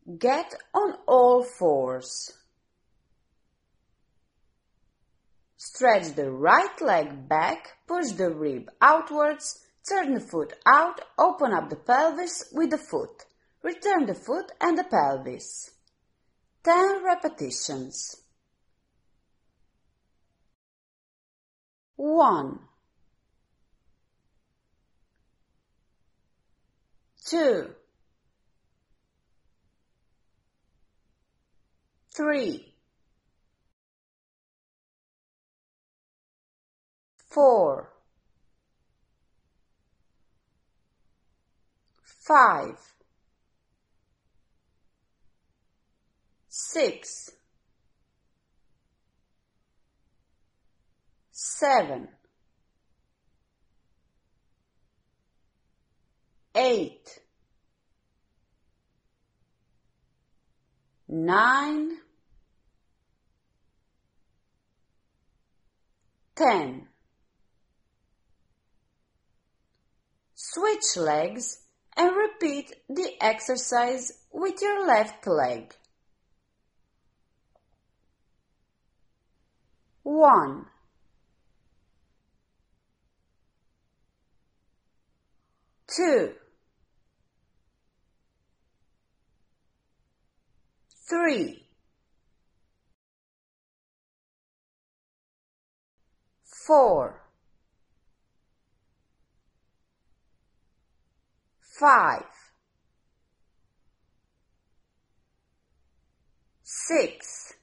Get on all fours. Stretch the right leg back, push the rib outwards, turn the foot out, open up the pelvis with the foot. Return the foot and the pelvis. 10 repetitions. 1, 2, 3, 4, 5, 6, 7, 8, 9, 10. Switch legs and repeat the exercise with your left leg. 1, 2, 3, 4, 5, 6,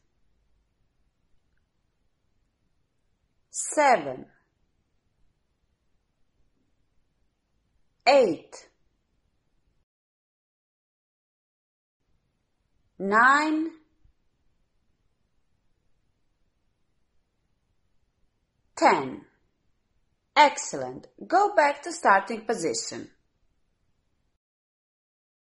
7, 8, 9, 10. Excellent. Go back to starting position.